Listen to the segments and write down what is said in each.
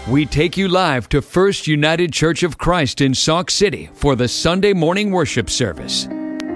We take you live to First United Church of Christ in Sauk City for the Sunday morning worship service.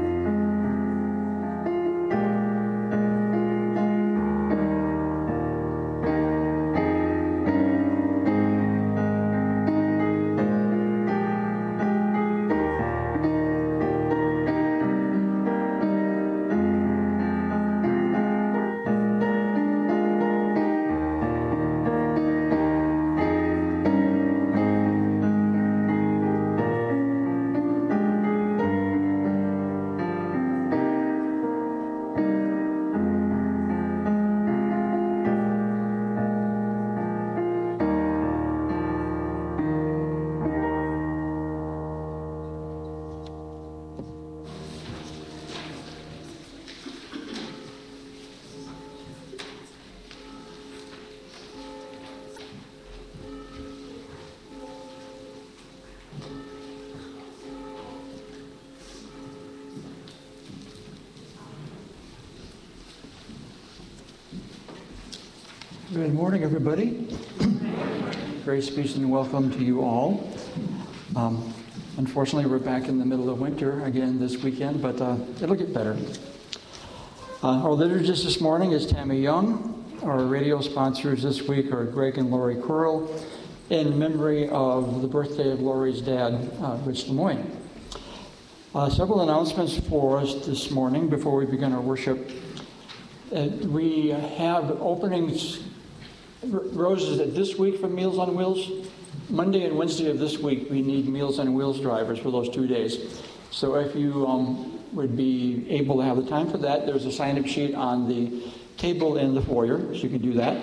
Good morning, everybody. Grace, peace, and welcome to you all. Unfortunately, we're back in the middle of winter again this weekend, but it'll get better. Our liturgist this morning is Tammy Young. Our radio sponsors this week are Greg and Lori Curl, in memory of the birthday of Lori's dad, Rich Lemoyne. Several announcements for us this morning before we begin our worship. We have openings roses this week for Meals on Wheels. Monday and Wednesday of this week, we need Meals on Wheels drivers for those 2 days. So if you would be able to have the time for that, there's a sign-up sheet on the table in the foyer, so you can do that.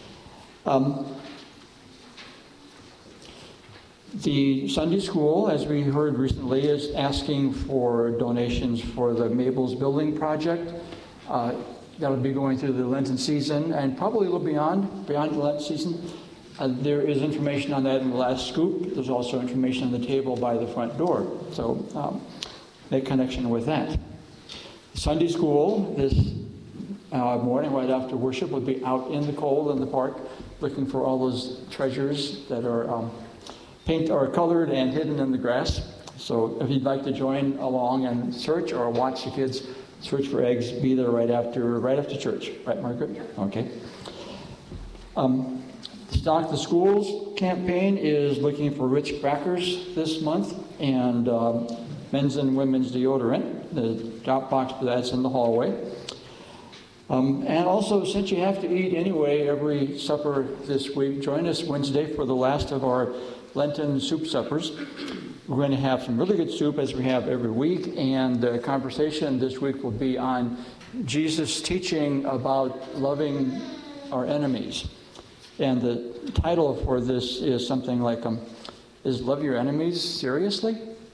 The Sunday school, as we heard recently, is asking for donations for the Mabel's Building Project. That'll be going through the Lenten season and probably a little beyond the Lenten season. There is information on that in the last scoop. There's also information on the table by the front door. So make connection with that. Sunday school this morning, right after worship, will be out in the cold in the park looking for all those treasures that are paint or colored and hidden in the grass. So if you'd like to join along and search or watch the kids search for eggs, be there right after church. Right, Margaret? Okay. Stock the Schools campaign is looking for Ritz crackers this month and men's and women's deodorant. The drop box for that's in the hallway. And also, since you have to eat anyway every supper this week, join us Wednesday for the last of our Lenten soup suppers. We're going to have some really good soup as we have every week, and the conversation this week will be on Jesus' teaching about loving our enemies. And the title for this is something like, is Love Your Enemies Seriously?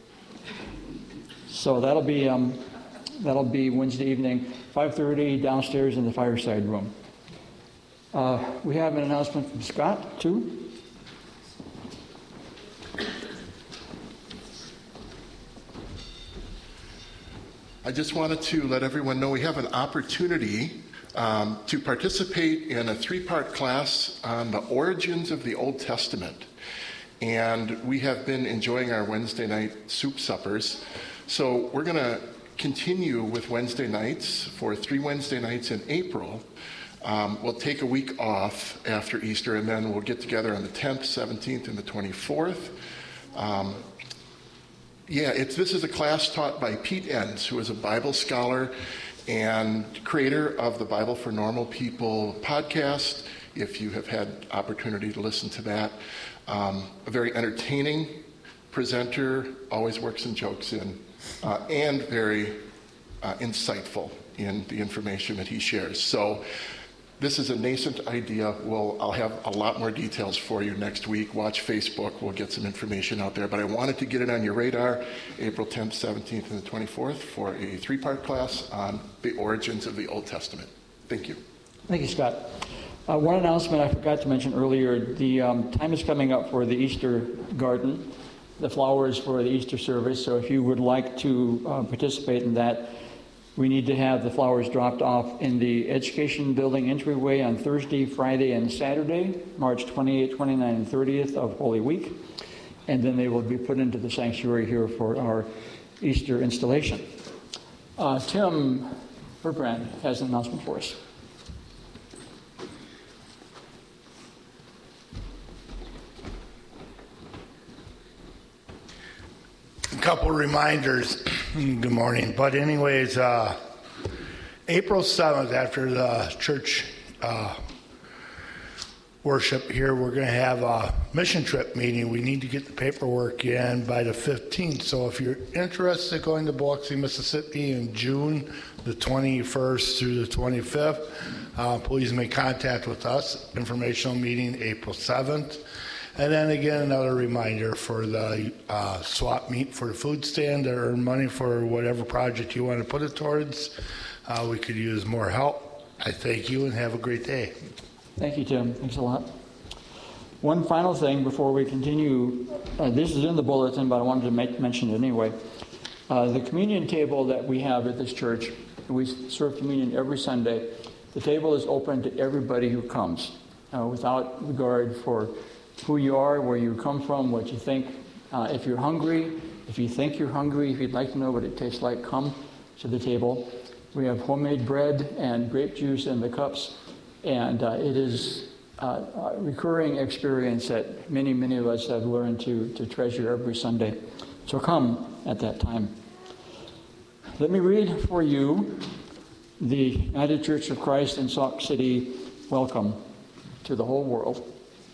So that'll be Wednesday evening, 5:30 downstairs in the fireside room. We have an announcement from Scott, too. I just wanted to let everyone know we have an opportunity to participate in a 3-part class on the origins of the Old Testament. And we have been enjoying our Wednesday night soup suppers. So we're going to continue with Wednesday nights for 3 Wednesday nights in April. We'll take a week off after Easter, and then we'll get together on the 10th, 17th, and the 24th. This is a class taught by Pete Enns, who is a Bible scholar and creator of the Bible for Normal People podcast, if you have had opportunity to listen to that. A very entertaining presenter, always works some jokes in, and very insightful in the information that he shares. So this is a nascent idea. I'll have a lot more details for you next week. Watch Facebook. We'll get some information out there. But I wanted to get it on your radar, April 10th, 17th, and the 24th for a 3-part class on the origins of the Old Testament. Thank you. Thank you, Scott. One announcement I forgot to mention earlier. The time is coming up for the Easter garden, the flowers for the Easter service. So if you would like to participate in that, We need to have the flowers dropped off in the Education Building entryway on Thursday, Friday, and Saturday, March 28th, 29th, and 30th of Holy Week. And then they will be put into the sanctuary here for our Easter installation. Tim Berbrand has an announcement for us. A couple reminders. Good morning. But anyways, April 7th, after the church worship here, we're going to have a mission trip meeting. We need to get the paperwork in by the 15th. So if you're interested in going to Biloxi, Mississippi in June the 21st through the 25th, please make contact with us. Informational meeting April 7th. And then again, another reminder for the swap meet for the food stand to earn money for whatever project you want to put it towards. We could use more help. I thank you and have a great day. Thank you, Tim. Thanks a lot. One final thing before we continue. This is in the bulletin, but I wanted to mention it anyway. The communion table that we have at this church, we serve communion every Sunday. The table is open to everybody who comes, without regard for who you are, where you come from, what you think. If you're hungry, if you think you're hungry, if you'd like to know what it tastes like, come to the table. We have homemade bread and grape juice in the cups, and it is a recurring experience that many of us have learned to treasure every Sunday. So come at that time. Let me read for you the United Church of Christ in Sauk City welcome to the whole world.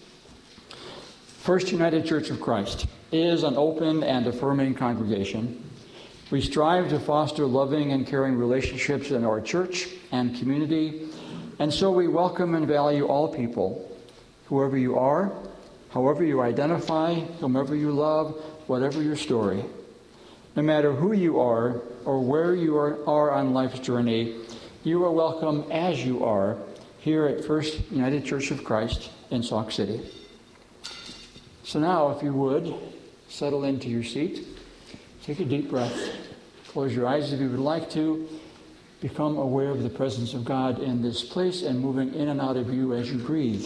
First United Church of Christ is an open and affirming congregation. We strive to foster loving and caring relationships in our church and community, and so we welcome and value all people, whoever you are, however you identify, whomever you love, whatever your story. No matter who you are or where you are on life's journey, you are welcome as you are here at First United Church of Christ in Sauk City. So now, if you would, settle into your seat, take a deep breath, close your eyes if you would like to, become aware of the presence of God in this place and moving in and out of you as you breathe.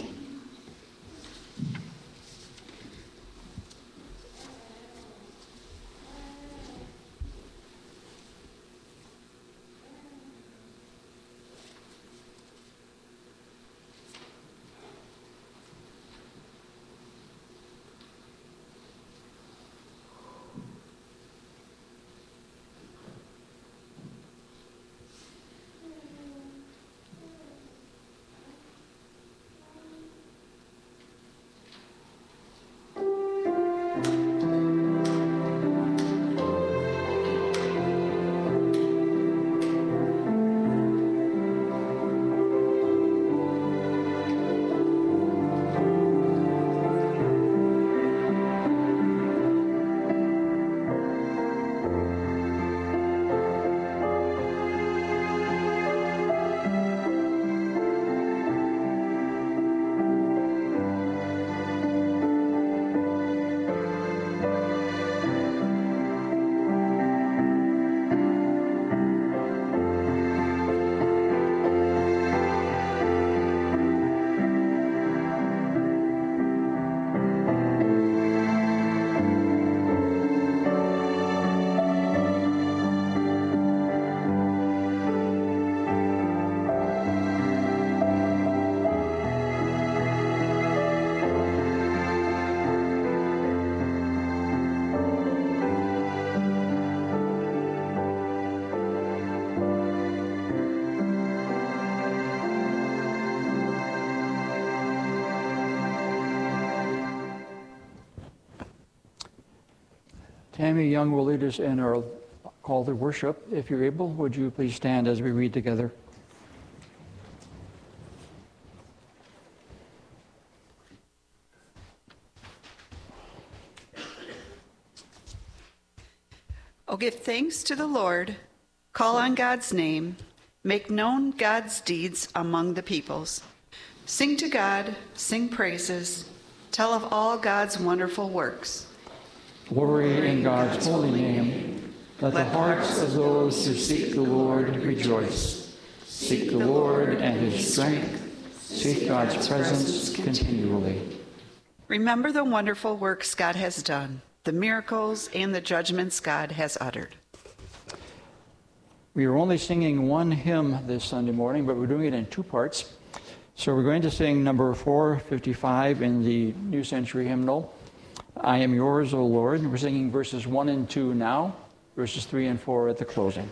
Tammy Young will lead us in our call to worship. If you're able, would you please stand as we read together? Oh, give thanks to the Lord, call on God's name, make known God's deeds among the peoples. Sing to God, sing praises, tell of all God's wonderful works. Glory in God's holy name. Let the hearts of those who seek the Lord rejoice. Seek the Lord and his strength. Seek God's presence continually. Remember the wonderful works God has done, the miracles and the judgments God has uttered. We are only singing one hymn this Sunday morning, but we're doing it in two parts. So we're going to sing number 455 in the New Century Hymnal, I Am Yours, O Lord. We're singing verses 1 and 2 now, verses 3 and 4 at the closing.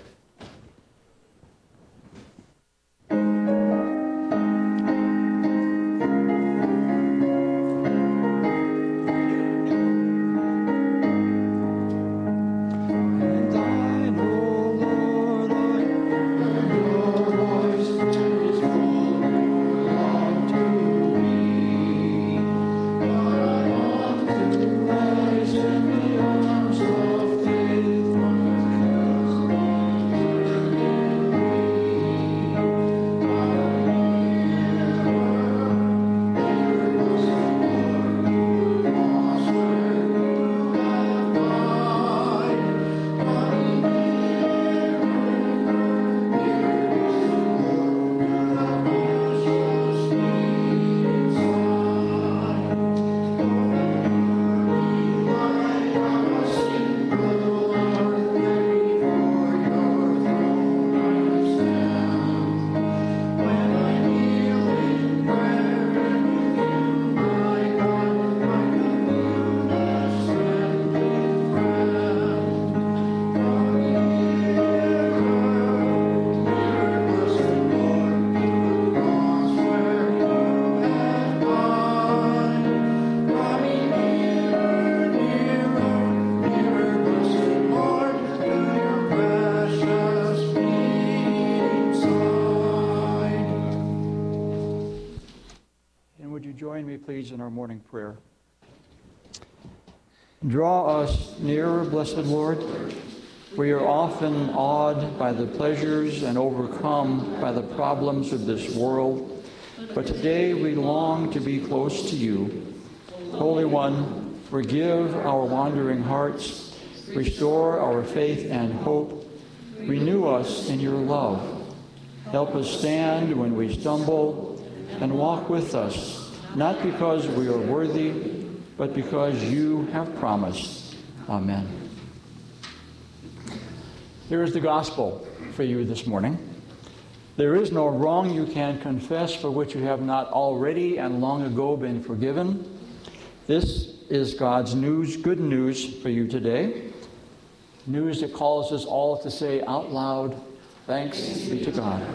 Join me, please, in our morning prayer. Draw us nearer, blessed Lord. We are often awed by the pleasures and overcome by the problems of this world, but today we long to be close to you. Holy One, forgive our wandering hearts, restore our faith and hope, renew us in your love. Help us stand when we stumble, and walk with us, not because we are worthy, but because you have promised. Amen. Here is the gospel for you this morning. There is no wrong you can confess for which you have not already and long ago been forgiven. This is God's news, good news for you today. News that calls us all to say out loud, thanks be to God.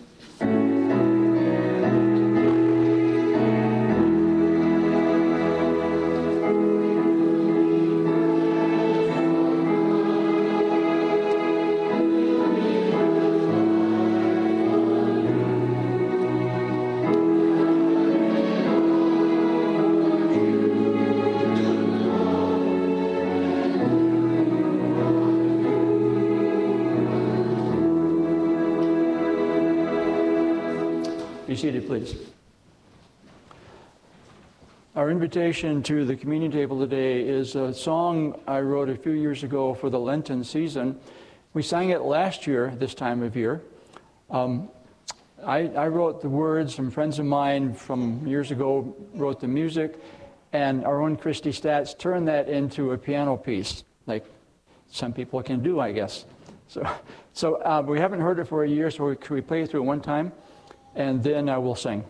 Be seated, please. Our invitation to the communion table today is a song I wrote a few years ago for the Lenten season. We sang it last year, this time of year. I wrote the words, some friends of mine from years ago wrote the music, and our own Christy Stats turned that into a piano piece, like some people can do, I guess. So we haven't heard it for a year, so could we play it through one time? And then I will sing.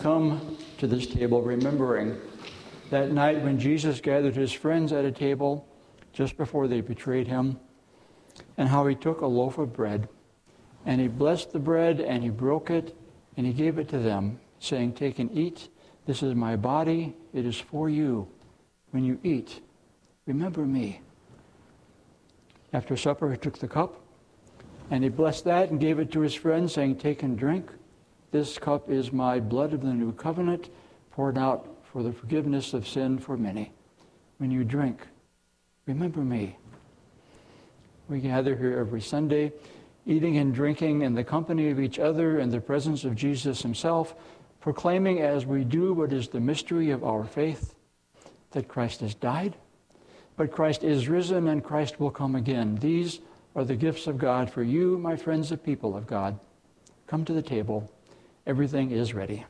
come to this table remembering that night when Jesus gathered his friends at a table just before they betrayed him, and how he took a loaf of bread, and he blessed the bread, and he broke it, and he gave it to them, saying, "Take and eat. This is my body. It is for you. When you eat, remember me." After supper, he took the cup, and he blessed that and gave it to his friends, saying, "Take and drink. This cup is my blood of the new covenant, poured out for the forgiveness of sin for many. When you drink, remember me." We gather here every Sunday, eating and drinking in the company of each other in the presence of Jesus himself, proclaiming as we do what is the mystery of our faith, that Christ has died, but Christ is risen and Christ will come again. These are the gifts of God for you, my friends, the people of God. Come to the table. Everything is ready.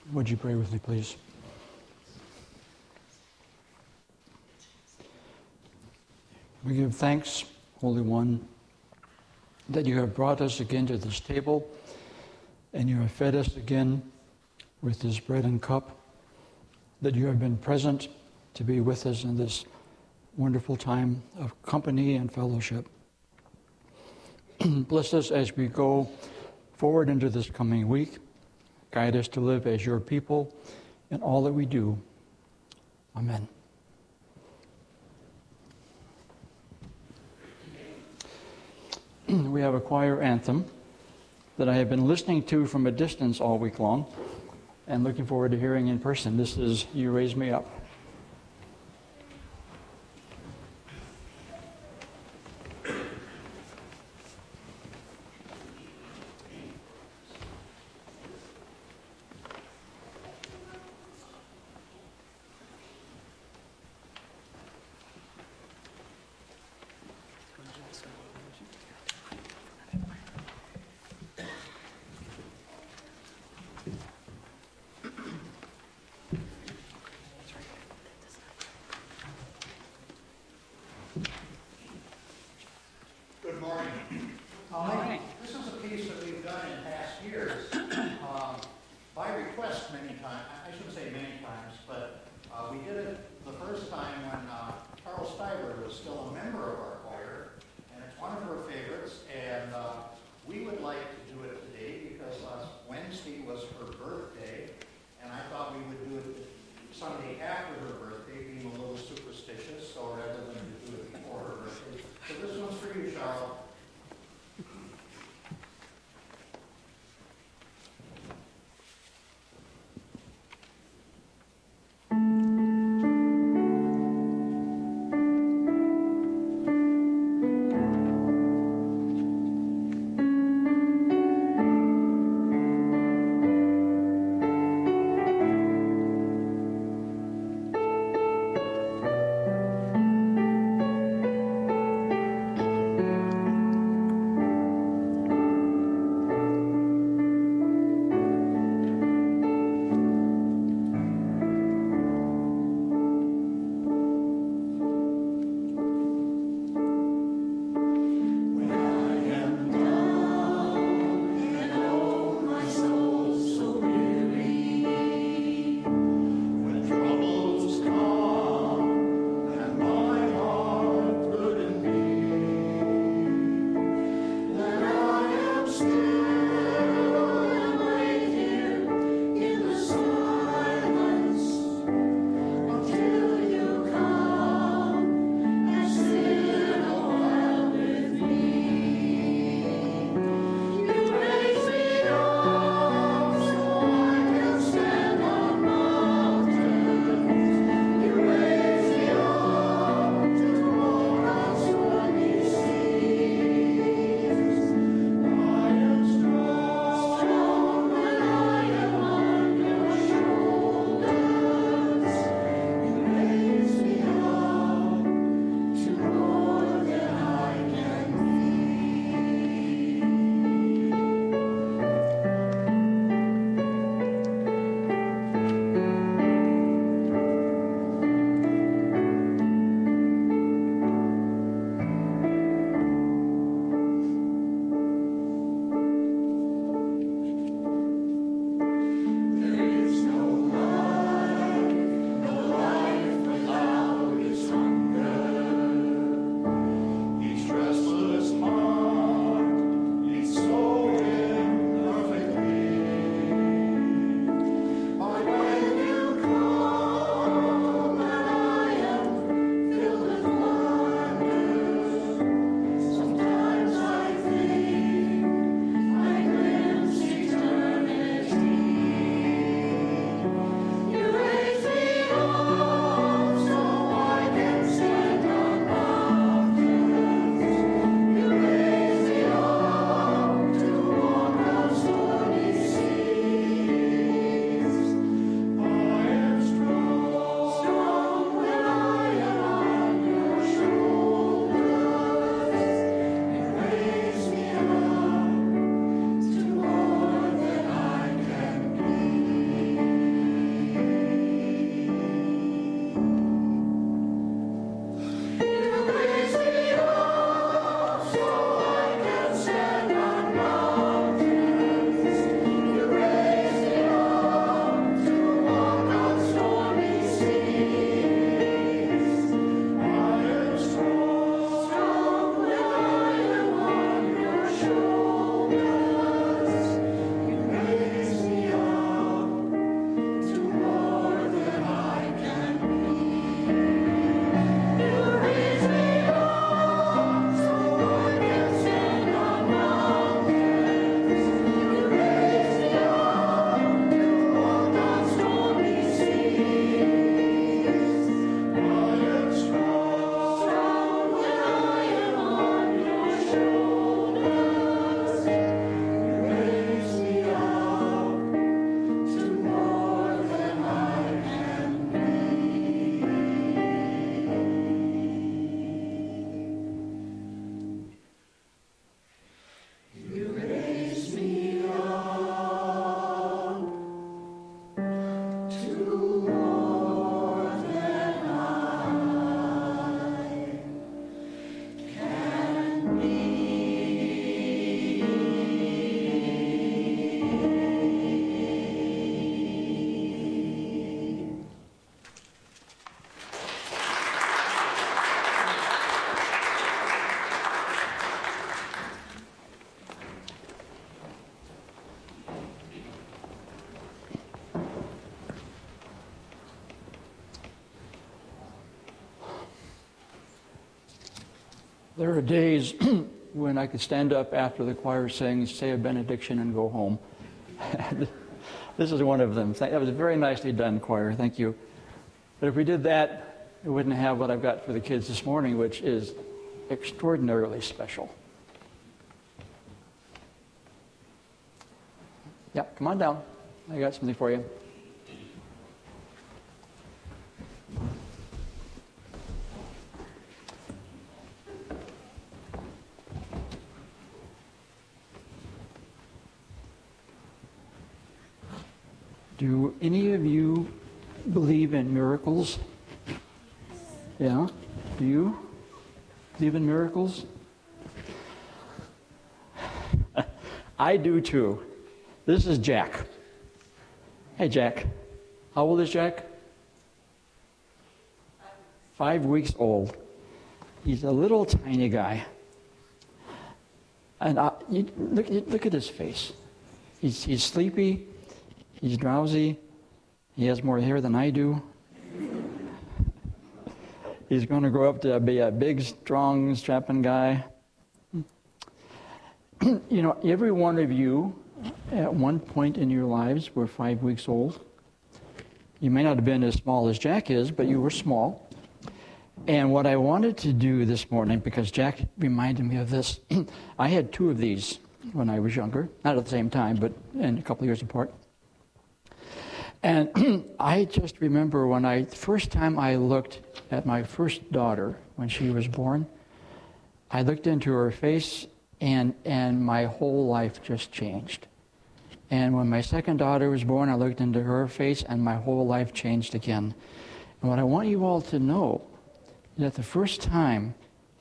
Would you pray with me, please? We give thanks, Holy One, that you have brought us again to this table and you have fed us again with this bread and cup, that you have been present to be with us in this wonderful time of company and fellowship. Bless us as we go forward into this coming week. Guide us to live as your people in all that we do. Amen. We have a choir anthem that I have been listening to from a distance all week long and looking forward to hearing in person. This is You Raise Me Up. Good morning. This is a piece that we've done in past years by request many times. I shouldn't say many times, but we did it the first time when Charles Stiver was still a member of our choir, and it's one of her favorites, and we would like to do it today because last Wednesday was her birthday, and I thought we would do it Sunday after her birthday, being a little superstitious, so rather than to do it before her birthday. So this one's for you, Charlotte. There are days when I could stand up after the choir sings, say a benediction, and go home. This is one of them. That was very nicely done, choir. Thank you. But if we did that, we wouldn't have what I've got for the kids this morning, which is extraordinarily special. Yeah, come on down. I got something for you. Do any of you believe in miracles? Yeah? Do you believe in miracles? I do too. This is Jack. Hey, Jack. How old is Jack? 5 weeks old. He's a little tiny guy. And look at his face. He's sleepy. He's drowsy. He has more hair than I do. He's going to grow up to be a big, strong, strapping guy. You know, every one of you at one point in your lives were 5 weeks old. You may not have been as small as Jack is, but you were small. And what I wanted to do this morning, because Jack reminded me of this, I had 2 of these when I was younger. Not at the same time, but in a couple of years apart. And I just remember when the first time I looked at my first daughter when she was born, I looked into her face and my whole life just changed. And when my second daughter was born, I looked into her face and my whole life changed again. And what I want you all to know is that the first time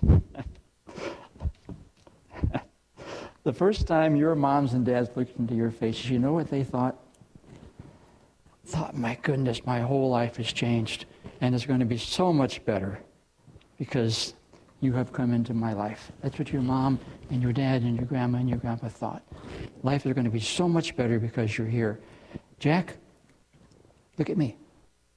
your moms and dads looked into your faces, you know what they thought? Thought, my goodness, my whole life has changed, and it's going to be so much better because you have come into my life. That's what your mom and your dad and your grandma and your grandpa thought. Life is going to be so much better because you're here. Jack, look at me.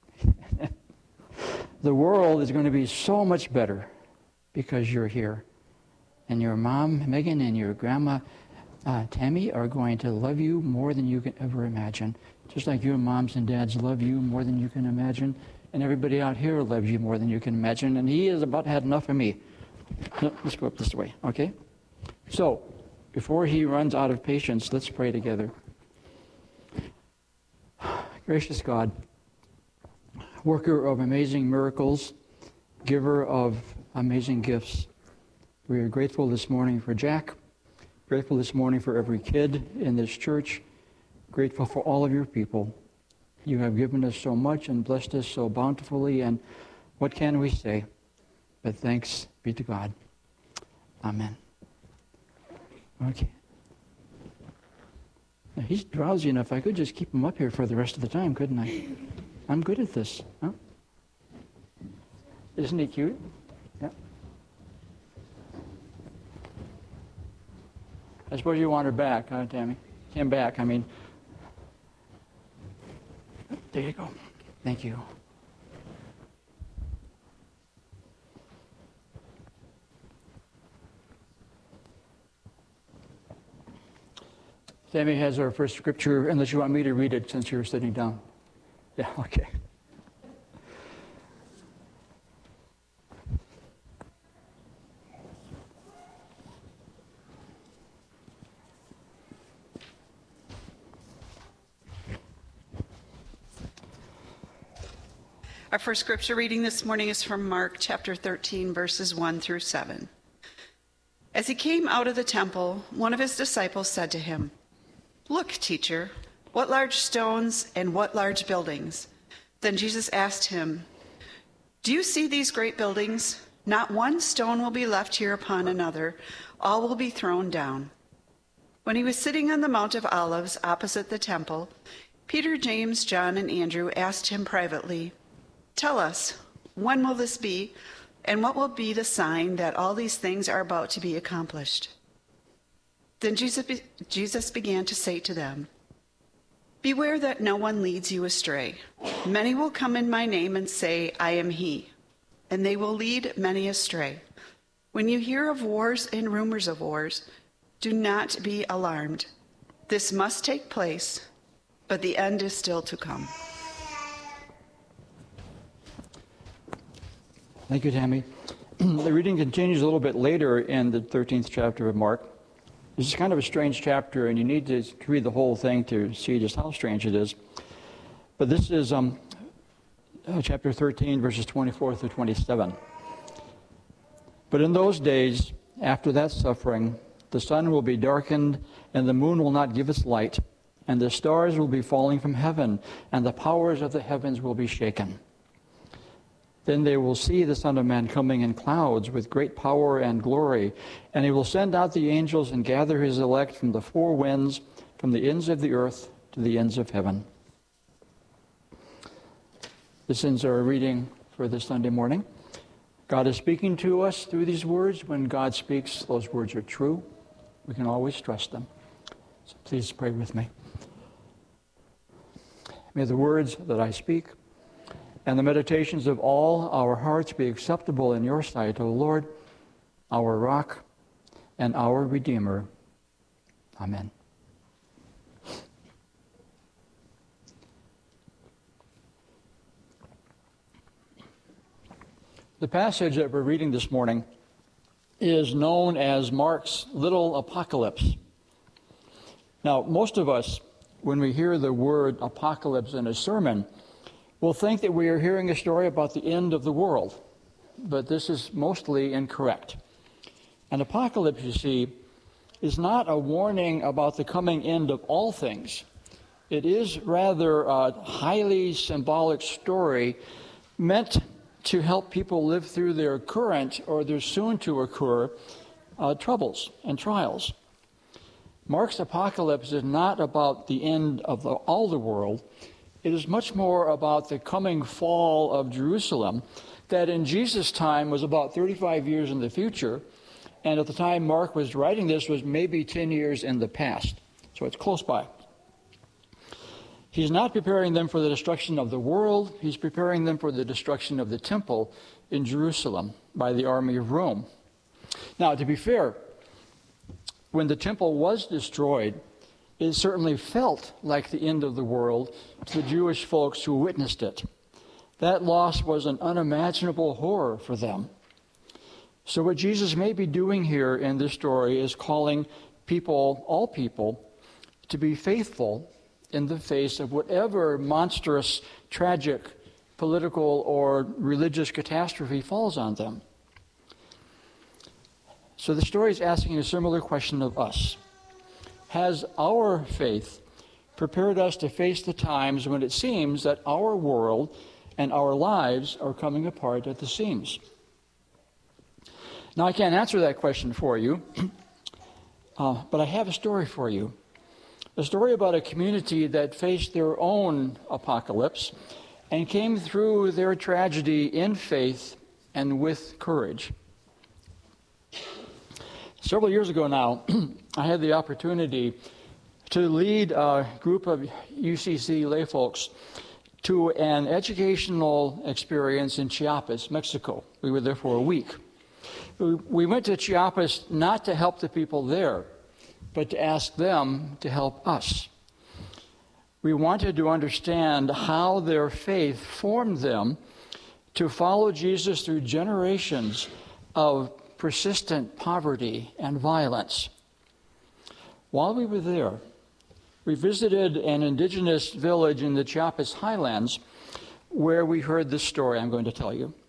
The world is going to be so much better because you're here. And your mom, Megan, and your grandma, Tammy, are going to love you more than you can ever imagine. Just like your moms and dads love you more than you can imagine. And everybody out here loves you more than you can imagine. And he has about had enough of me. No, let's go up this way, okay? So, before he runs out of patience, let's pray together. Gracious God, worker of amazing miracles, giver of amazing gifts, we are grateful this morning for Jack, grateful this morning for every kid in this church, grateful for all of your people. You have given us so much and blessed us so bountifully, and what can we say? But thanks be to God. Amen. Okay. Now, he's drowsy enough. I could just keep him up here for the rest of the time, couldn't I? I'm good at this. Huh? Isn't he cute? Yeah. I suppose you want her back, huh, Tammy? Came back, I mean. There you go. Thank you. Tammy has our first scripture, unless you want me to read it since you're sitting down. Yeah, okay. Our first scripture reading this morning is from Mark chapter 13, verses 1 through 7. As he came out of the temple, one of his disciples said to him, "Look, teacher, what large stones and what large buildings. Then Jesus asked him, "Do you see these great buildings? Not one stone will be left here upon another. All will be thrown down." When he was sitting on the Mount of Olives opposite the temple, Peter, James, John, and Andrew asked him privately, "Tell us, when will this be, and what will be the sign that all these things are about to be accomplished?" Then Jesus began to say to them, "Beware that no one leads you astray. Many will come in my name and say, 'I am he,' and they will lead many astray. When you hear of wars and rumors of wars, do not be alarmed. This must take place, but the end is still to come." Thank you, Tammy. The reading continues a little bit later in the 13th chapter of Mark. This is kind of a strange chapter, and you need to read the whole thing to see just how strange it is. But this is chapter 13, verses 24 through 27. "But in those days, after that suffering, the sun will be darkened, and the moon will not give its light, and the stars will be falling from heaven, and the powers of the heavens will be shaken. Then they will see the Son of Man coming in clouds with great power and glory, and he will send out the angels and gather his elect from the four winds, from the ends of the earth to the ends of heaven." This ends our reading for this Sunday morning. God is speaking to us through these words. When God speaks, those words are true. We can always trust them. So please pray with me. May the words that I speak and the meditations of all our hearts be acceptable in your sight, O Lord, our rock and our Redeemer. Amen. The passage that we're reading this morning is known as Mark's little apocalypse. Now, most of us, when we hear the word apocalypse in a sermon, will think that we are hearing a story about the end of the world, but this is mostly incorrect. An apocalypse, you see, is not a warning about the coming end of all things. It is rather a highly symbolic story meant to help people live through their current or their soon-to-occur troubles and trials. Mark's apocalypse is not about the end of all the world. It is much more about the coming fall of Jerusalem that in Jesus' time was about 35 years in the future, and at the time Mark was writing this was maybe 10 years in the past. So it's close by. He's not preparing them for the destruction of the world. He's preparing them for the destruction of the temple in Jerusalem by the army of Rome. Now, to be fair, when the temple was destroyed, it certainly felt like the end of the world to the Jewish folks who witnessed it. That loss was an unimaginable horror for them. So what Jesus may be doing here in this story is calling people, all people, to be faithful in the face of whatever monstrous, tragic, political, or religious catastrophe falls on them. So the story is asking a similar question of us. Has our faith prepared us to face the times when it seems that our world and our lives are coming apart at the seams? Now, I can't answer that question for you, but I have a story for you. A story about a community that faced their own apocalypse and came through their tragedy in faith and with courage. Several years ago now, I had the opportunity to lead a group of UCC layfolks to an educational experience in Chiapas, Mexico. We were there for a week. We went to Chiapas not to help the people there, but to ask them to help us. We wanted to understand how their faith formed them to follow Jesus through generations of persistent poverty and violence. While we were there, we visited an indigenous village in the Chiapas highlands where we heard this story I'm going to tell you.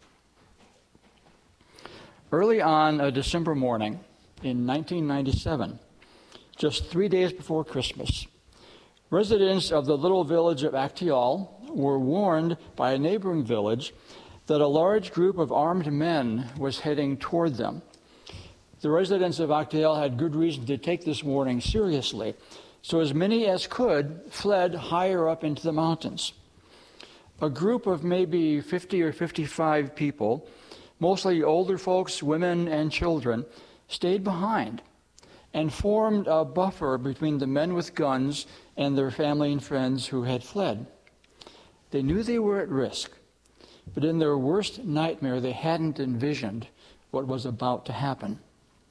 Early on a December morning in 1997, just 3 days before Christmas, residents of the little village of Acteal were warned by a neighboring village that a large group of armed men was heading toward them. The residents of Actial had good reason to take this warning seriously, so as many as could fled higher up into the mountains. A group of maybe 50 or 55 people, mostly older folks, women, and children, stayed behind and formed a buffer between the men with guns and their family and friends who had fled. They knew they were at risk, but in their worst nightmare, they hadn't envisioned what was about to happen.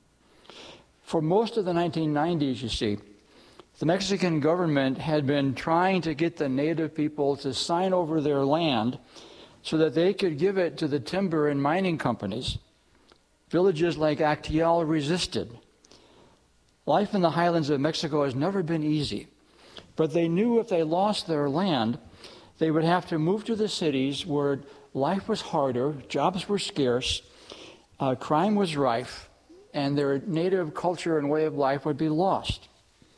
For most of the 1990s, you see, the Mexican government had been trying to get the native people to sign over their land so that they could give it to the timber and mining companies. Villages like Actial resisted. Life in the highlands of Mexico has never been easy, but they knew if they lost their land, they would have to move to the cities where life was harder, jobs were scarce, crime was rife, and their native culture and way of life would be lost.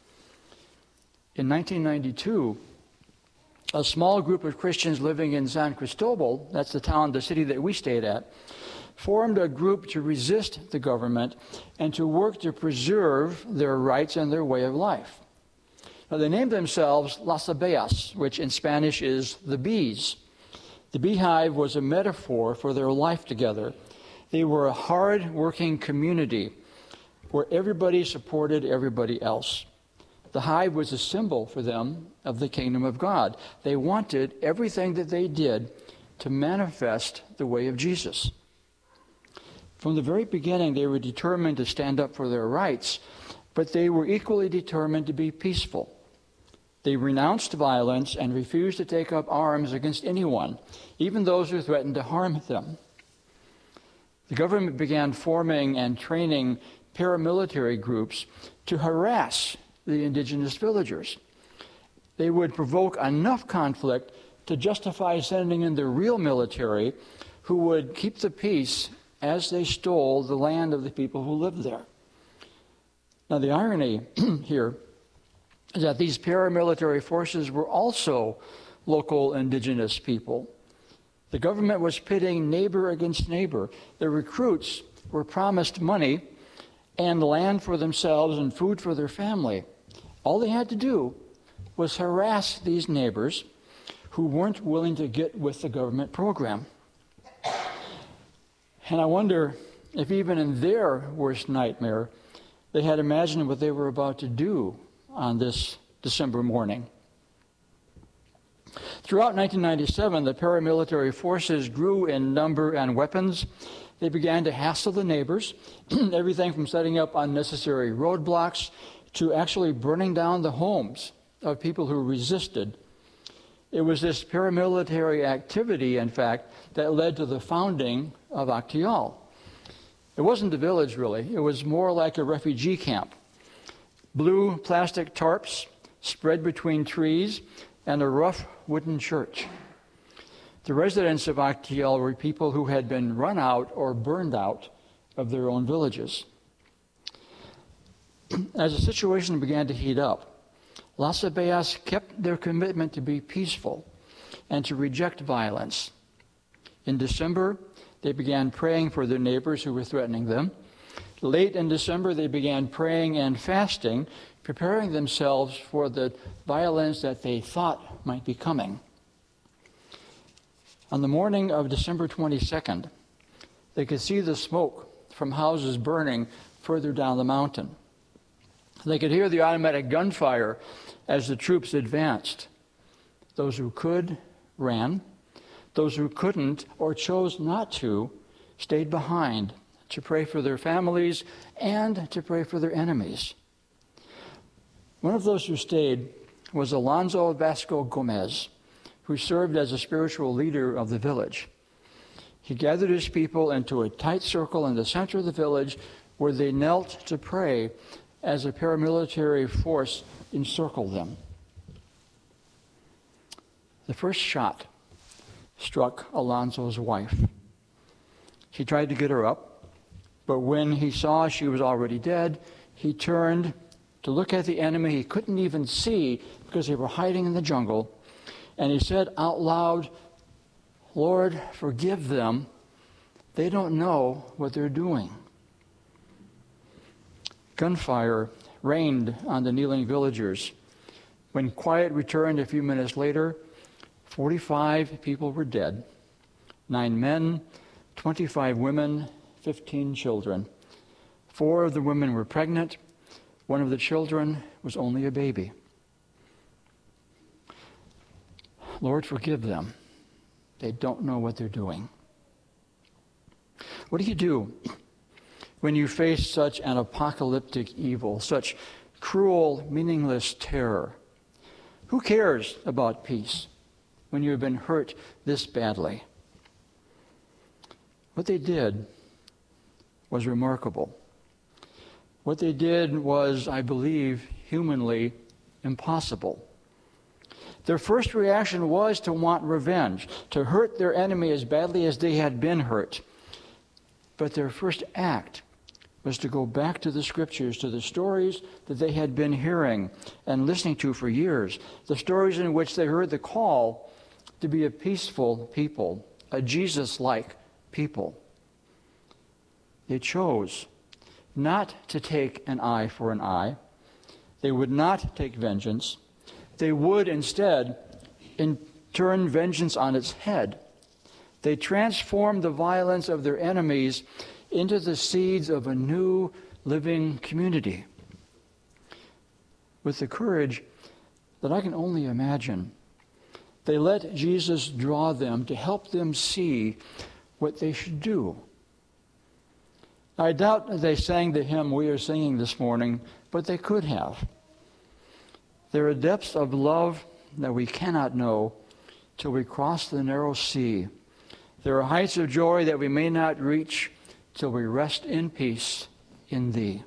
In 1992, a small group of Christians living in San Cristobal, that's the city that we stayed at, formed a group to resist the government and to work to preserve their rights and their way of life. Now, they named themselves Las Abejas, which in Spanish is the bees. The beehive was a metaphor for their life together. They were a hard-working community where everybody supported everybody else. The hive was a symbol for them of the kingdom of God. They wanted everything that they did to manifest the way of Jesus. From the very beginning, they were determined to stand up for their rights, but they were equally determined to be peaceful. They renounced violence and refused to take up arms against anyone, even those who threatened to harm them. The government began forming and training paramilitary groups to harass the indigenous villagers. They would provoke enough conflict to justify sending in the real military who would keep the peace as they stole the land of the people who lived there. Now, the irony here is that these paramilitary forces were also local indigenous people. The government was pitting neighbor against neighbor. The recruits were promised money and land for themselves and food for their family. All they had to do was harass these neighbors who weren't willing to get with the government program. And I wonder if even in their worst nightmare, they had imagined what they were about to do on this December morning. Throughout 1997, the paramilitary forces grew in number and weapons. They began to hassle the neighbors, everything from setting up unnecessary roadblocks to actually burning down the homes of people who resisted. It was this paramilitary activity, in fact, that led to the founding of Actial. It wasn't a village, really. It was more like a refugee camp. Blue plastic tarps spread between trees and a rough wooden church. The residents of Actial were people who had been run out or burned out of their own villages. As the situation began to heat up, Las Abejas kept their commitment to be peaceful and to reject violence. In December, they began praying for their neighbors who were threatening them. Late in December, they began praying and fasting, preparing themselves for the violence that they thought might be coming. On the morning of December 22nd, they could see the smoke from houses burning further down the mountain. They could hear the automatic gunfire as the troops advanced. Those who could ran. Those who couldn't or chose not to stayed behind to pray for their families and to pray for their enemies. One of those who stayed was Alonso Vasco Gomez, who served as a spiritual leader of the village. He gathered his people into a tight circle in the center of the village where they knelt to pray as a paramilitary force encircled them. The first shot struck Alonso's wife. He tried to get her up, but when he saw she was already dead, he turned to look at the enemy he couldn't even see because they were hiding in the jungle, And he said out loud, "Lord, forgive them. They don't know what they're doing." Gunfire rained on the kneeling villagers. When quiet returned a few minutes later, 45 people were dead. 9 men, 25 women, 15 children. 4 of the women were pregnant. 1 of the children was only a baby. Lord, forgive them. They don't know what they're doing. What do you do when you face such an apocalyptic evil, such cruel, meaningless terror? Who cares about peace when you have been hurt this badly? What they did was remarkable. What they did was, I believe, humanly impossible. Their first reaction was to want revenge, to hurt their enemy as badly as they had been hurt. But their first act was to go back to the Scriptures, to the stories that they had been hearing and listening to for years, the stories in which they heard the call to be a peaceful people, a Jesus-like people. They chose not to take an eye for an eye. They would not take vengeance. They would instead turn vengeance on its head. They transformed the violence of their enemies into the seeds of a new living community. With the courage that I can only imagine, they let Jesus draw them to help them see what they should do. I doubt they sang the hymn we are singing this morning, but they could have. There are depths of love that we cannot know till we cross the narrow sea. There are heights of joy that we may not reach till we rest in peace in Thee.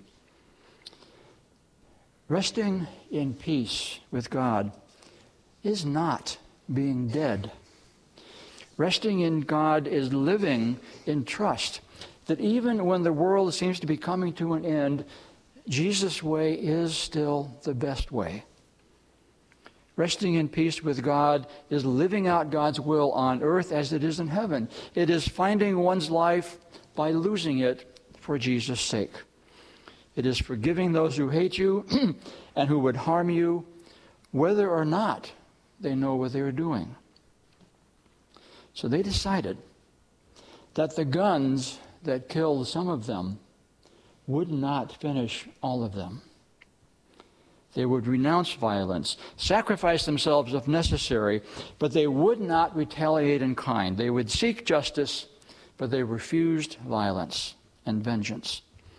Resting in peace with God is not being dead. Resting in God is living in trust that even when the world seems to be coming to an end, Jesus' way is still the best way. Resting in peace with God is living out God's will on earth as it is in heaven. It is finding one's life by losing it for Jesus' sake. It is forgiving those who hate you and who would harm you, whether or not they know what they are doing. So they decided that the guns that killed some of them would not finish all of them. They would renounce violence, sacrifice themselves if necessary, but they would not retaliate in kind. They would seek justice, but they refused violence and vengeance.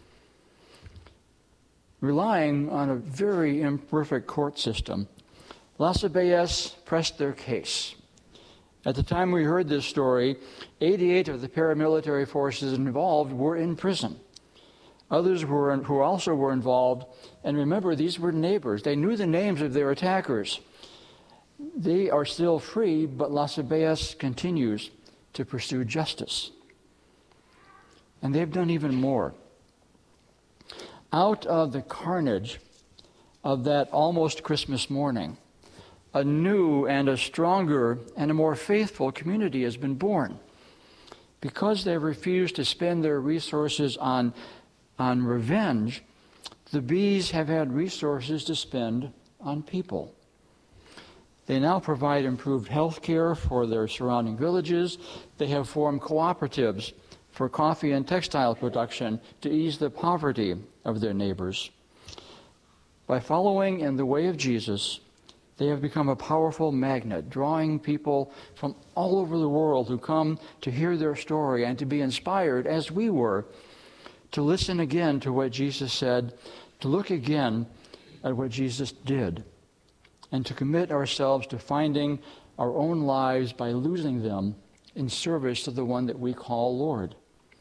Relying on a very imperfect court system, Las Abejas pressed their case. At the time we heard this story, 88 of the paramilitary forces involved were in prison. Others who also were involved, and remember, these were neighbors. They knew the names of their attackers. They are still free, but Las Abejas continues to pursue justice. And they've done even more. Out of the carnage of that almost Christmas morning, a new and a stronger and a more faithful community has been born. Because they refused to spend their resources on revenge, the bees have had resources to spend on people. They now provide improved health care for their surrounding villages. They have formed cooperatives for coffee and textile production to ease the poverty of their neighbors. By following in the way of Jesus, they have become a powerful magnet, drawing people from all over the world who come to hear their story and to be inspired, as we were, to listen again to what Jesus said, to look again at what Jesus did, and to commit ourselves to finding our own lives by losing them in service to the one that we call Lord.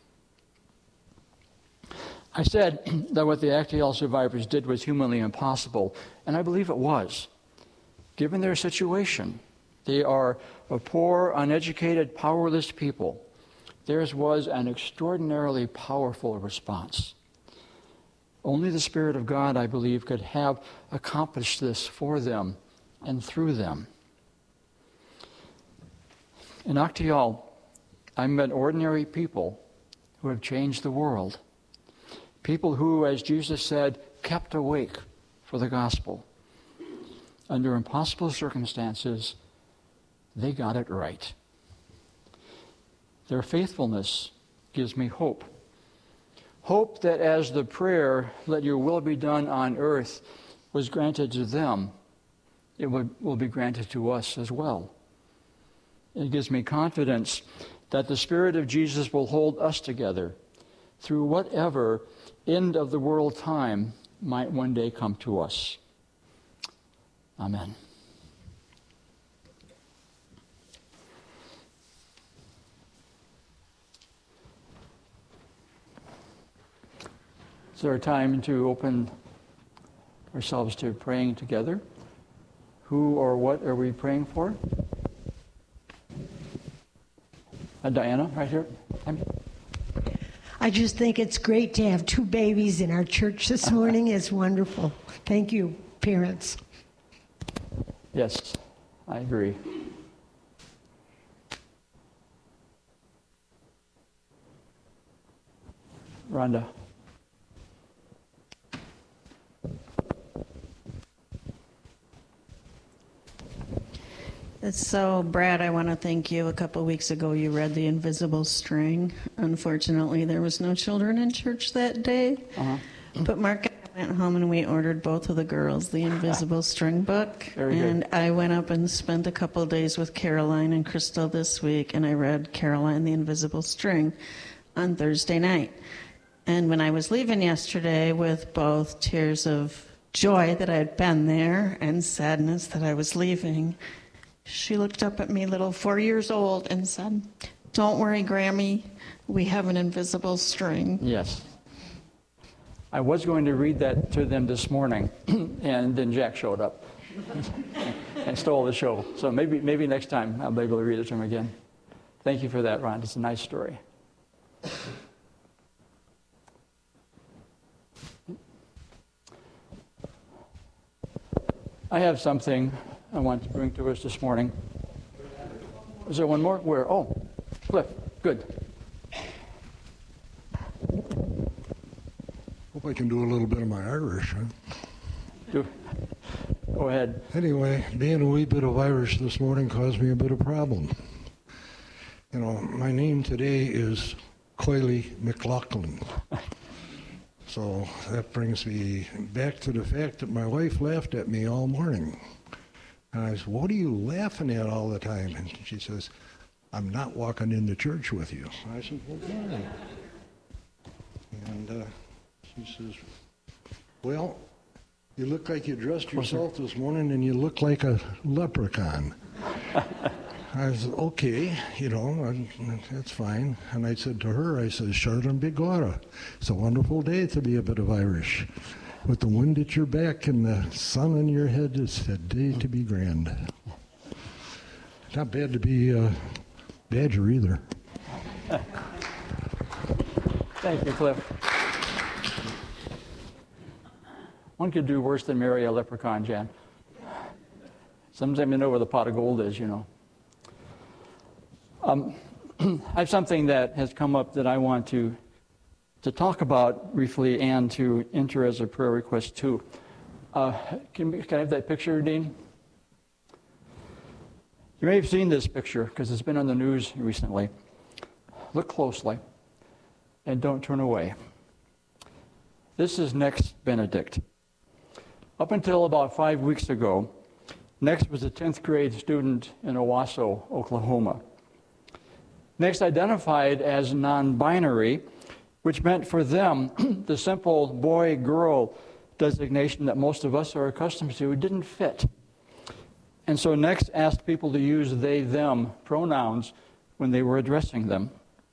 I said that what the Actial survivors did was humanly impossible, and I believe it was. Given their situation, they are a poor, uneducated, powerless people. Theirs was an extraordinarily powerful response. Only the Spirit of God, I believe, could have accomplished this for them and through them. In Actial, I met ordinary people who have changed the world. People who, as Jesus said, kept awake for the gospel. Under impossible circumstances, they got it right. Their faithfulness gives me hope. Hope that as the prayer, "Let your will be done on earth," was granted to them, it will be granted to us as well. It gives me confidence that the Spirit of Jesus will hold us together through whatever end of the world time might one day come to us. Amen. Is there a time to open ourselves to praying together? Who or what are we praying for? Diana, right here. I just think it's great to have 2 babies in our church this morning. It's wonderful. Thank you, parents. Yes, I agree. Rhonda. So, Brad, I want to thank you. A couple of weeks ago, you read The Invisible String. Unfortunately, there was no children in church that day. But Mark and I went home and we ordered both of the girls The Invisible String book. Very good. And I went up and spent a couple of days with Caroline and Crystal this week, and I read Caroline The Invisible String on Thursday night. And when I was leaving yesterday with both tears of joy that I had been there and sadness that I was leaving, she looked up at me, little 4 years old, and said, "Don't worry, Grammy, we have an invisible string." Yes. I was going to read that to them this morning, and then Jack showed up and stole the show. So maybe next time I'll be able to read it to him again. Thank you for that, Ron. It's a nice story. I have something I want to bring to us this morning. Is there one more? Where? Oh, Cliff. Good. Hope I can do a little bit of my Irish, huh? Go ahead. Anyway, being a wee bit of Irish this morning caused me a bit of problem. You know, my name today is Coily McLaughlin. So that brings me back to the fact that my wife laughed at me all morning. And I said, "What are you laughing at all the time?" And she says, "I'm not walking into church with you." I said, "Well, why?" And she says, "Well, you look like you dressed yourself this morning and you look like a leprechaun." I said, "Okay, you know, that's fine." And I said to her, I said, "Charlin Bigora, it's a wonderful day to be a bit of Irish. With the wind at your back and the sun in your head, it's a day to be grand." Not bad to be a Badger either. Thank you, Cliff. One could do worse than marry a leprechaun, Jan. Sometimes you know where the pot of gold is, you know. I have something that has come up that I want to talk about briefly and to enter as a prayer request too. Can I have that picture, Dean? You may have seen this picture because it's been on the news recently. Look closely and don't turn away. This is Next Benedict. Up until about 5 weeks ago, Next was a 10th grade student in Owasso, Oklahoma. Next identified as non-binary, which meant for them the simple boy-girl designation that most of us are accustomed to didn't fit. And so Next asked people to use they, them pronouns when they were addressing them.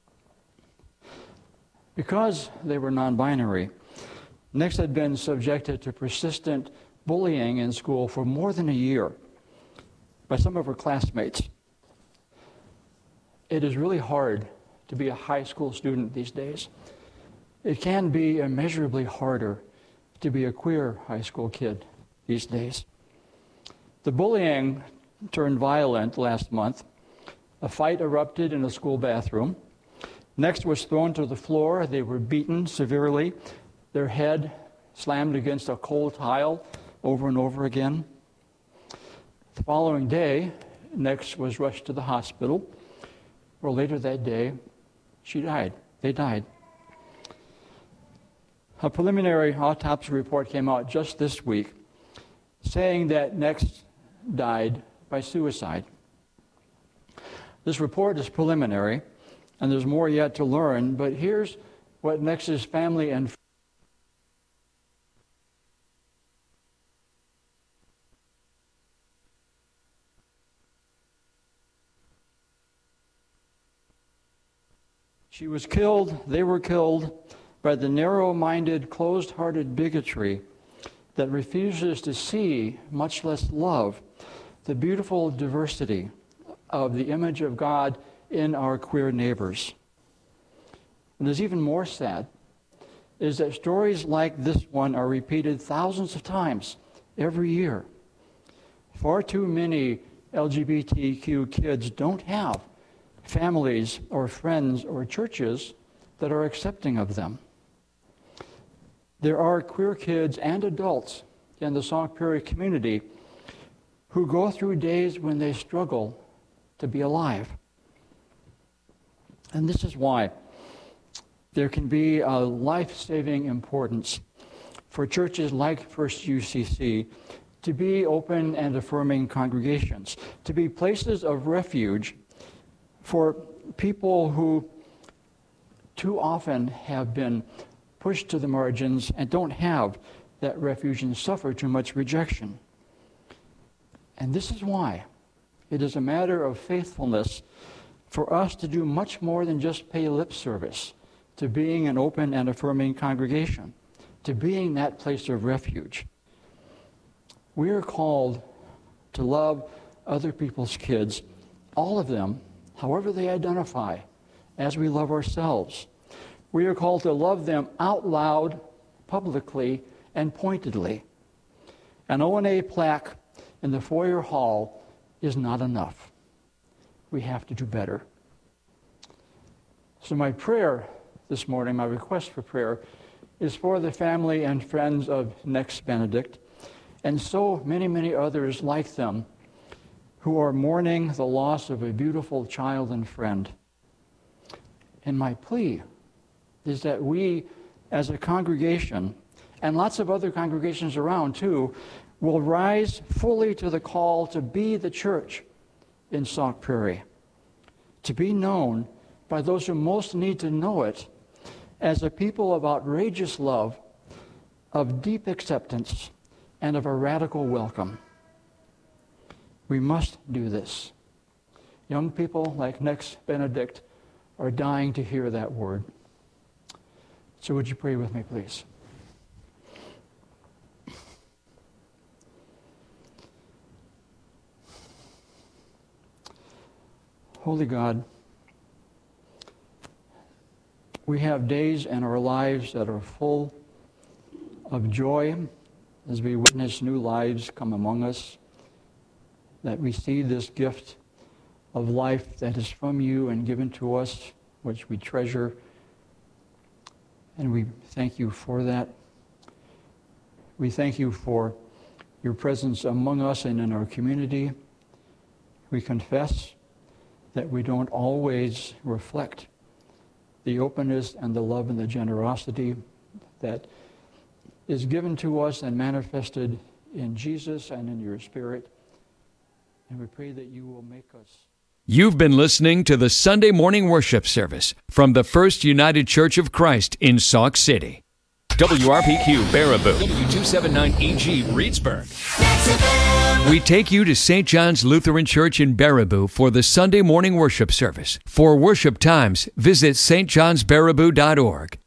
Because they were non-binary, Next had been subjected to persistent bullying in school for more than a year by some of her classmates. It is really hard to be a high school student these days. It can be immeasurably harder to be a queer high school kid these days. The bullying turned violent last month A fight erupted in a school bathroom. Next was thrown to the floor. They were beaten severely. Their head slammed against a cold tile over and over again. The following day, Next was rushed to the hospital, where later that day, she died. They died. A preliminary autopsy report came out just this week saying that Next died by suicide. This report is preliminary, and there's more yet to learn, but here's what Next's family and She was killed, they were killed by the narrow-minded, closed-hearted bigotry that refuses to see, much less love, the beautiful diversity of the image of God in our queer neighbors. And there's even more sad, is that stories like this one are repeated thousands of times every year. Far too many LGBTQ kids don't have families or friends or churches that are accepting of them. There are queer kids and adults in the Sauk Prairie community who go through days when they struggle to be alive. And this is why there can be a life-saving importance for churches like First UCC to be open and affirming congregations, to be places of refuge for people who too often have been pushed to the margins and don't have that refuge and suffer too much rejection. And this is why it is a matter of faithfulness for us to do much more than just pay lip service to being an open and affirming congregation, to being that place of refuge. We are called to love other people's kids, all of them, however they identify, as we love ourselves. We are called to love them out loud, publicly, and pointedly. An O&A plaque in the foyer hall is not enough. We have to do better. So my prayer this morning, my request for prayer, is for the family and friends of Next Benedict, and so many, many others like them who are mourning the loss of a beautiful child and friend. And my plea is that we, as a congregation, and lots of other congregations around too, will rise fully to the call to be the church in Sauk Prairie, to be known by those who most need to know it as a people of outrageous love, of deep acceptance, and of a radical welcome. We must do this. Young people like Next Benedict are dying to hear that word. So would you pray with me, please? Holy God, we have days in our lives that are full of joy as we witness new lives come among us, that we see this gift of life that is from you and given to us, which we treasure, and we thank you for that. We thank you for your presence among us and in our community. We confess that we don't always reflect the openness and the love and the generosity that is given to us and manifested in Jesus and in your Spirit. And we pray that you will make us. You've been listening to the Sunday morning worship service from the First United Church of Christ in Sauk City. WRPQ Baraboo, W279EG Reedsburg. We take you to St. John's Lutheran Church in Baraboo for the Sunday morning worship service. For worship times, visit stjohnsbaraboo.org.